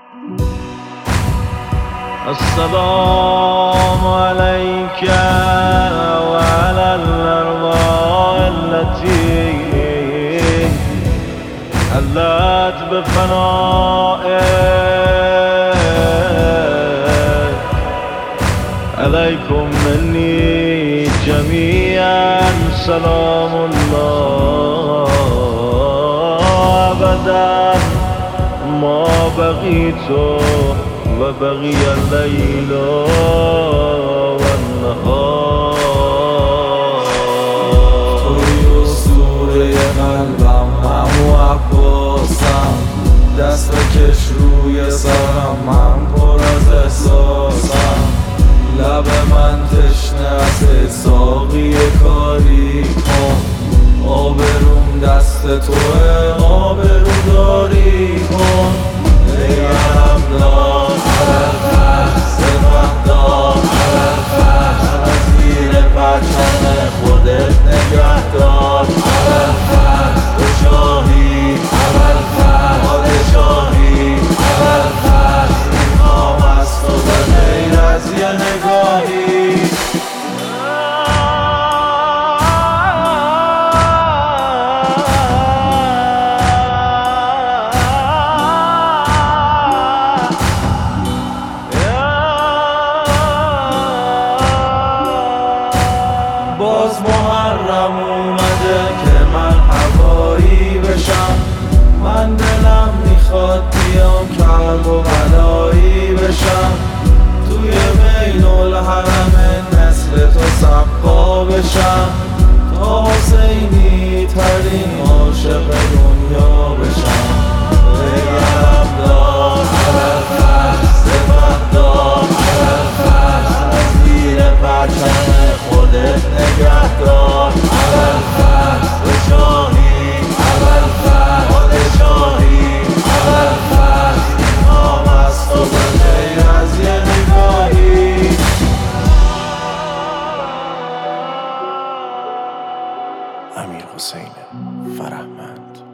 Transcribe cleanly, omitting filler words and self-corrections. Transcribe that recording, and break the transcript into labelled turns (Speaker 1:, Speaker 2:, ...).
Speaker 1: السلام عليك وعلى الأرواح التي حلت بفنائك. عليكم مني جميعا سلام الله أبدا ما بقيت وبقي الليل والنهار.
Speaker 2: توی اسطوره قلبم همو عباسم، دست بکش روی سرم من پر از احساسم. لب من تشنه است ساقی کاری کن، آبروم دست توه آبرو داری کن. نگرم دار عرفت سپهدار عرفت از زیر پرچم خودت نگه دار عرفت تو شاهی عرفت پادشاهی عرفت میخوام از تو به غیر از یه نگاهی. باز محرم اومده که من هوایی بشم، من دلم میخواد بیام کرب و بلایی بشم. توی بین الحرم نسل تو سقا بشم، تا حسینی ترین عاشق دنیا بشم. نگرم دار عرفت سپهدار عرفت از زیر پرچم خودت نگه دار عرفت تو شاهی عرفت پادشاهی عرفت میخوام از تو به غیر از یه نگاهی.
Speaker 3: امیر حسین فرهمند.